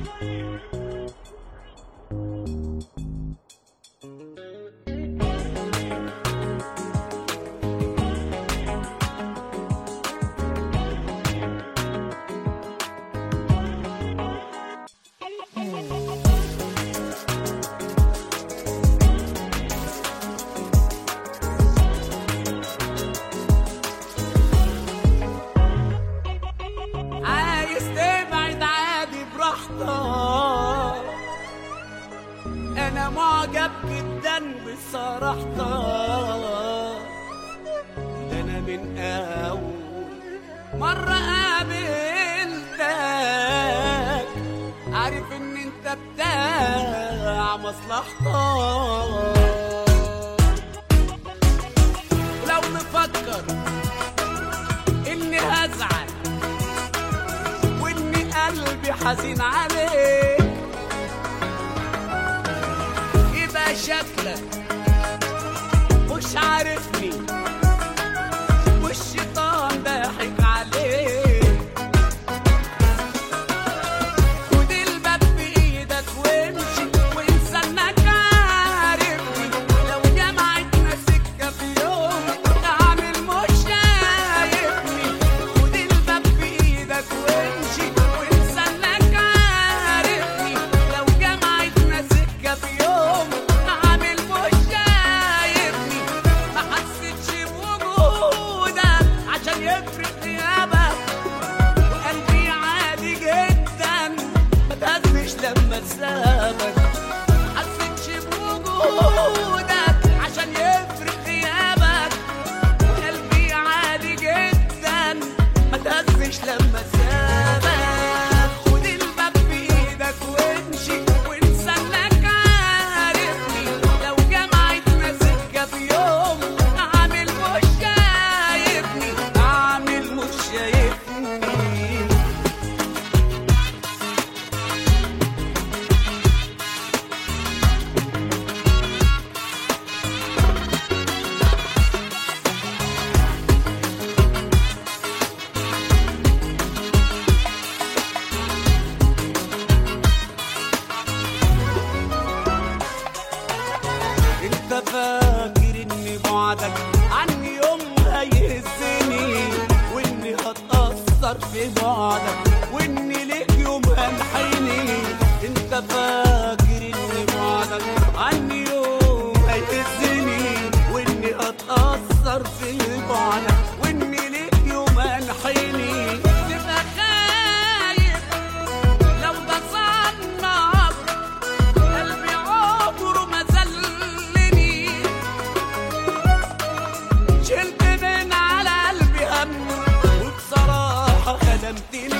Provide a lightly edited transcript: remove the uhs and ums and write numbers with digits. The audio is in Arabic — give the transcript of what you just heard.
أنا معجب جدا بصراحتك، ده أنا من أول مرة قابلتك عارف إن أنت بتاع مصلحتك. لو مفكر إني هزعل وإني قلبي حزين عليك يبقى شكلك مش عارفني والشيطان ضاحك عليك. خد الباب بإيدك وامشي وانسى انك عارفني، لو جمعتنا سكة في يوم تعمل مش شايفني. خد الباب بإيدك وامشي وانسى انك عارفني، لو جمعتنا سكة في يوم تعمل مش شايفني. ما حسيتش بوجودك عشان يفرق غيابك، وقلبي عادي جدا ما تهزش لما تسابك. ما حسيتش بوجودك عشان يفرق غيابك، وقلبي عادي جدا ما تهزش لما تسابك. خد الباب بإيدك وامشي وانسى انك عارفني، لو جمعتنا سكة في يوم اعمل مش شايفني، اعمل مش شايفني. انت فاكر ان بعدك عني يوم هيهزني، واني هتأثر في بعدك، واني ليك يوم هنحيني. انت فاكر ان بعدك عني يوم هيهزني، واني هتأثر في بعدك، واني ليك يوم هنحيني. تبقى خايف لو ده صنعك، قلبي عمره ما زلني، شلت من على قلبي هم وبصراحة خدمتني.